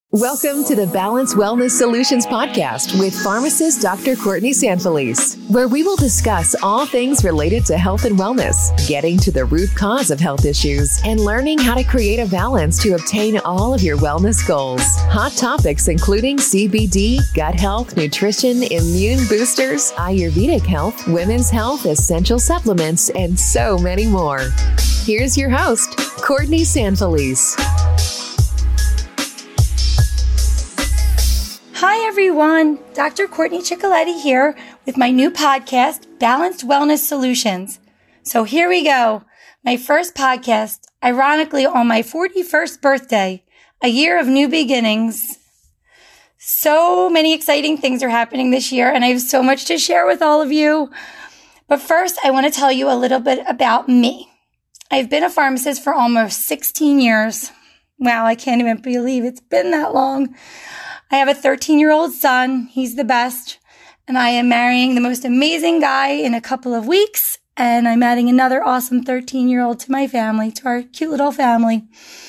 Welcome to the Balance Wellness Solutions podcast with pharmacist Dr. Courtney Sanfelice, where we will discuss all things related to health and wellness, getting to the root cause of health issues, and learning how to create a balance to obtain all of your wellness goals. Hot topics including CBD, gut health, nutrition, immune boosters, Ayurvedic health, women's health, essential supplements, and so many more. Here's your host, Courtney Sanfelice. Hi everyone, Dr. Courtney Ciccoletti here with my new podcast, Balanced Wellness Solutions. So here we go. My first podcast, ironically on my 41st birthday, a year of new beginnings. So many exciting things are happening this year and I have so much to share with all of you. But first, I want to tell you a little bit about me. I've been a pharmacist for almost 16 years. Wow, I can't even believe it's been that long. I have a 13-year-old son. He's the best. And I am marrying the most amazing guy in a couple of weeks. And I'm adding another awesome 13-year-old to my family, to our cute little family.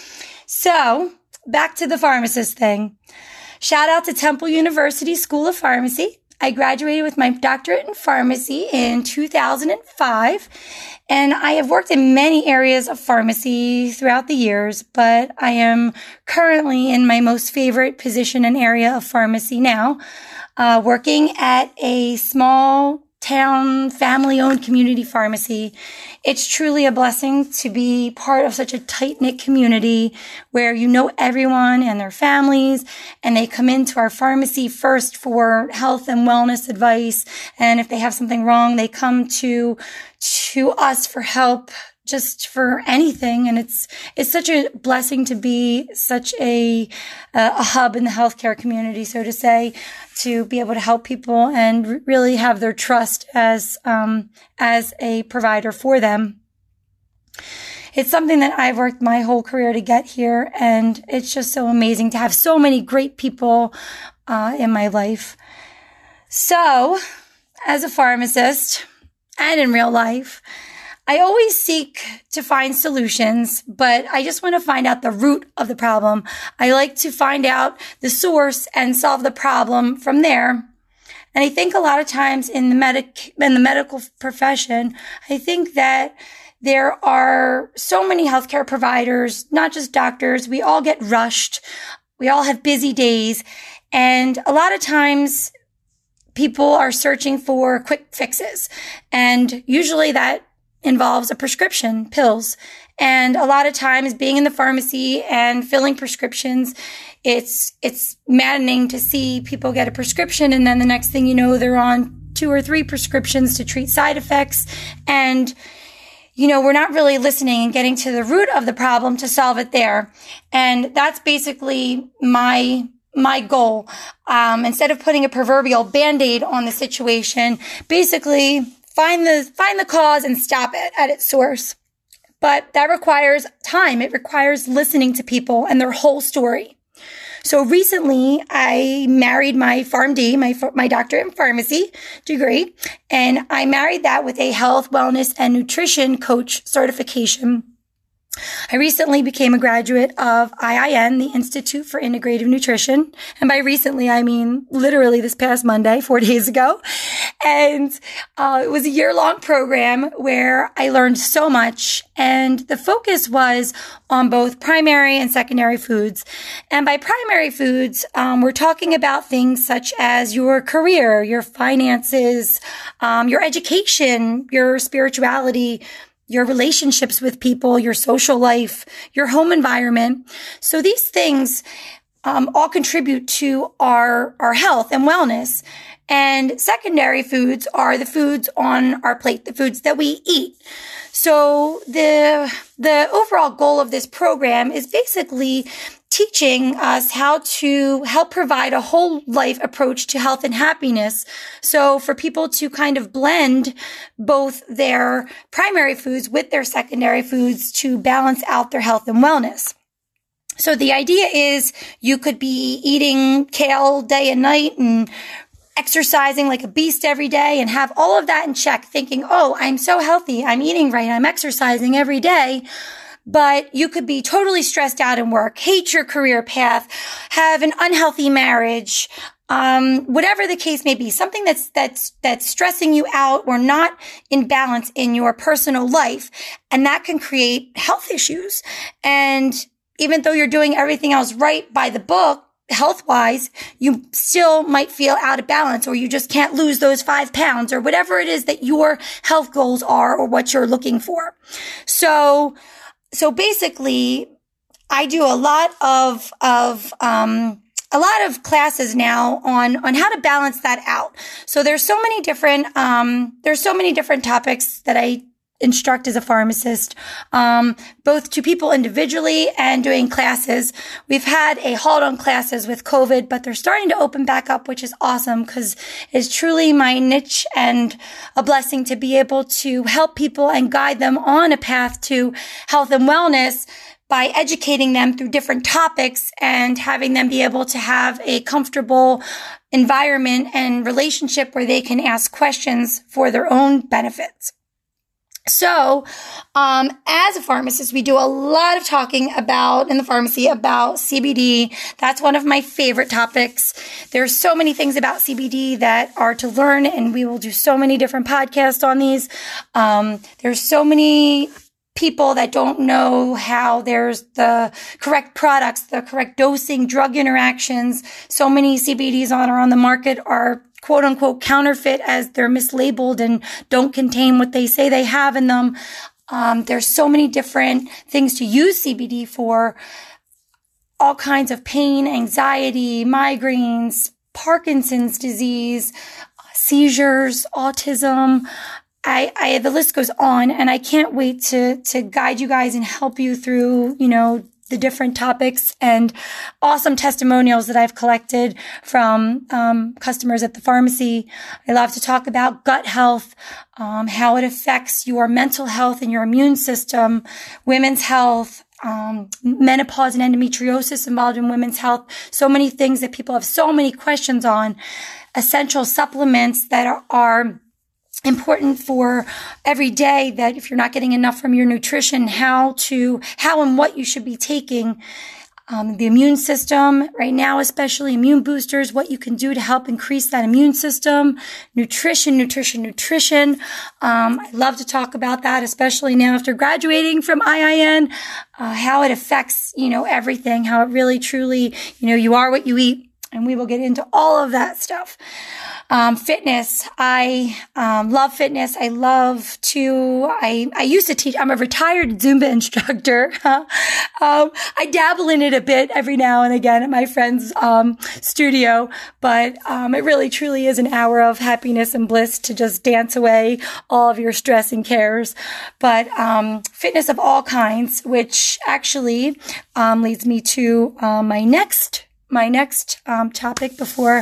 So back to the pharmacist thing. Shout out to Temple University School of Pharmacy. I graduated with my doctorate in pharmacy in 2005. And I have worked in many areas of pharmacy throughout the years, but I am currently in my most favorite position and area of pharmacy now, working at a small town, family-owned community pharmacy. It's truly a blessing to be part of such a tight-knit community where you know everyone and their families, and they come into our pharmacy first for health and wellness advice. And if they have something wrong, they come to us for help, just for anything. And it's such a blessing to be such a hub in the healthcare community, so to say, to be able to help people and really have their trust as a provider for them. It's something that I've worked my whole career to get here, and it's just so amazing to have so many great people in my life. So, as a pharmacist and in real life, I always seek to find solutions, but I just want to find out the root of the problem. I like to find out the source and solve the problem from there. And I think a lot of times in the medical profession, I think that there are so many healthcare providers, not just doctors. We all get rushed. We all have busy days. And a lot of times people are searching for quick fixes. And usually that involves a prescription, pills. And a lot of times being in the pharmacy and filling prescriptions, it's maddening to see people get a prescription and then the next thing you know, they're on 2 or 3 prescriptions to treat side effects. And, we're not really listening and getting to the root of the problem to solve it there. And that's basically my goal. Instead of putting a proverbial Band-Aid on the situation, basically find the cause and stop it at its source. But that requires time. It requires listening to people and their whole story. So recently I married my PharmD, my doctorate in pharmacy degree, and I married that with a health, wellness, and nutrition coach certification. I recently became a graduate of IIN, the Institute for Integrative Nutrition. And by recently, I mean literally this past Monday, 4 days ago. And it was a year-long program where I learned so much. And the focus was on both primary and secondary foods. And by primary foods, we're talking about things such as your career, your finances, your education, your spirituality, your relationships with people, your social life, your home environment. So these things all contribute to our health and wellness. And secondary foods are the foods on our plate, the foods that we eat. So the overall goal of this program is basically teaching us how to help provide a whole life approach to health and happiness. So for people to kind of blend both their primary foods with their secondary foods to balance out their health and wellness. So the idea is you could be eating kale day and night and exercising like a beast every day and have all of that in check, thinking, oh, I'm so healthy, I'm eating right, I'm exercising every day. but you could be totally stressed out in work, hate your career path, have an unhealthy marriage, whatever the case may be, something that's stressing you out or not in balance in your personal life. And that can create health issues. And even though you're doing everything else right by the book, health-wise, you still might feel out of balance, or you just can't lose those 5 pounds, or whatever it is that your health goals are or what you're looking for. So basically, I do a lot of classes now on how to balance that out. So there's so many different topics that I instruct as a pharmacist, both to people individually and doing classes. We've had a halt on classes with COVID, but they're starting to open back up, which is awesome because it's truly my niche and a blessing to be able to help people and guide them on a path to health and wellness by educating them through different topics and having them be able to have a comfortable environment and relationship where they can ask questions for their own benefits. So, as a pharmacist, we do a lot of talking in the pharmacy about CBD. That's one of my favorite topics. There's so many things about CBD that are to learn, and we will do so many different podcasts on these. There's so many people that don't know how there's the correct products, the correct dosing, drug interactions. So many CBDs on the market are quote unquote counterfeit, as they're mislabeled and don't contain what they say they have in them. There's so many different things to use CBD for, all kinds of pain, anxiety, migraines, Parkinson's disease, seizures, autism. The list goes on, and I can't wait to guide you guys and help you through, the different topics and awesome testimonials that I've collected from customers at the pharmacy. I love to talk about gut health, how it affects your mental health and your immune system, women's health, menopause and endometriosis involved in women's health. So many things that people have so many questions on. Essential supplements that are important for every day, that if you're not getting enough from your nutrition, how and what you should be taking. The immune system right now, especially immune boosters, what you can do to help increase that immune system, nutrition. I love to talk about that, especially now after graduating from IIN, how it affects, everything, how it really, truly, you are what you eat. And we will get into all of that stuff. Fitness. I love fitness. I used to teach. I'm a retired Zumba instructor. I dabble in it a bit every now and again at my friend's studio, but it really truly is an hour of happiness and bliss to just dance away all of your stress and cares. But fitness of all kinds, which actually leads me to my next topic before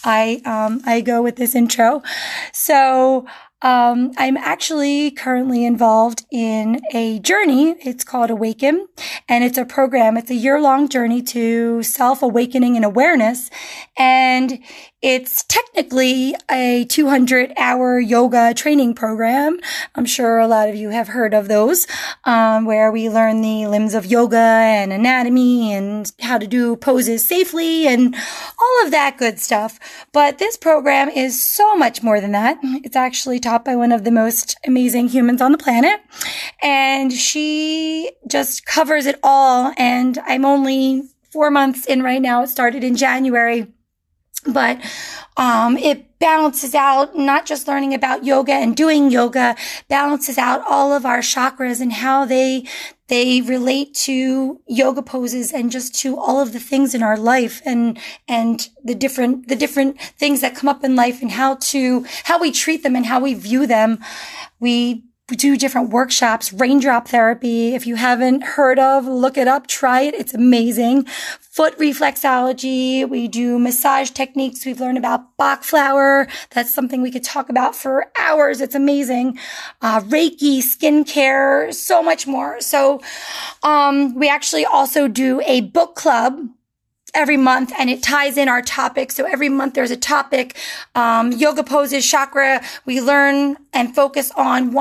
I go with this intro. So, I'm actually currently involved in a journey. It's called Awaken, and it's a program. It's a year-long journey to self-awakening and awareness. And it's technically a 200-hour yoga training program. I'm sure a lot of you have heard of those, where we learn the limbs of yoga and anatomy and how to do poses safely and all of that good stuff. But this program is so much more than that. It's actually taught by one of the most amazing humans on the planet, and she just covers it all. And I'm only 4 months in right now. It started in January. But it balances out, not just learning about yoga and doing yoga, balances out all of our chakras and how they relate to yoga poses and just to all of the things in our life and the different things that come up in life and how we treat them and how we view them. We do different workshops, raindrop therapy. If you haven't heard of, look it up, try it. It's amazing. Foot reflexology. We do massage techniques. We've learned about Bach flower. That's something we could talk about for hours. It's amazing. Reiki, skincare, so much more. So, we actually also do a book club every month, and it ties in our topic. So every month there's a topic, yoga poses, chakra. We learn and focus on one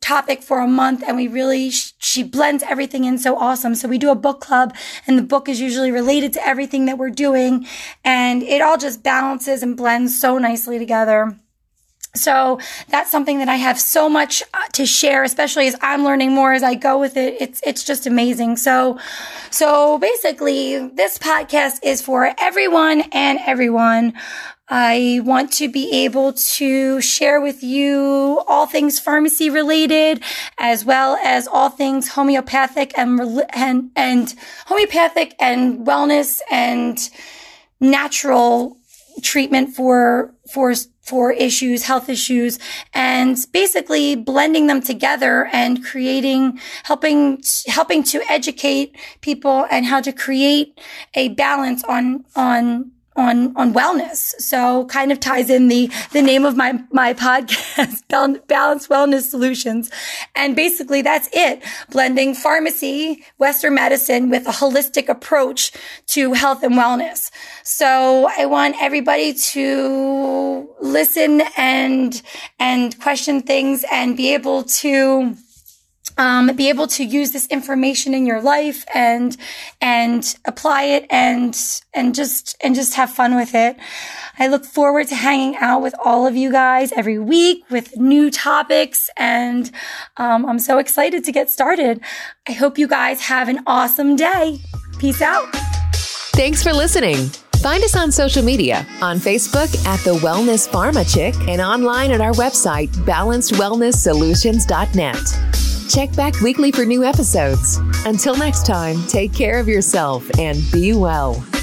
topic for a month, and she blends everything in so awesome. So we do a book club, and the book is usually related to everything that we're doing, and it all just balances and blends so nicely together. So that's something that I have so much to share, especially as I'm learning more as I go with it. It's just amazing. So basically this podcast is for everyone and everyone. I want to be able to share with you all things pharmacy related, as well as all things homeopathic and homeopathic and wellness and natural treatment for issues, health issues, and basically blending them together and helping to educate people and how to create a balance on wellness. So kind of ties in the name of my podcast, Balanced Wellness Solutions. And basically that's it. Blending pharmacy, Western medicine with a holistic approach to health and wellness. So I want everybody to listen and question things and be able to use this information in your life and apply it and just have fun with it. I look forward to hanging out with all of you guys every week with new topics, and I'm so excited to get started. I hope you guys have an awesome day. Peace out. Thanks for listening. Find us on social media, on Facebook at The Wellness Pharma Chick, and online at our website, balancedwellnesssolutions.net. Check back weekly for new episodes. Until next time, take care of yourself and be well.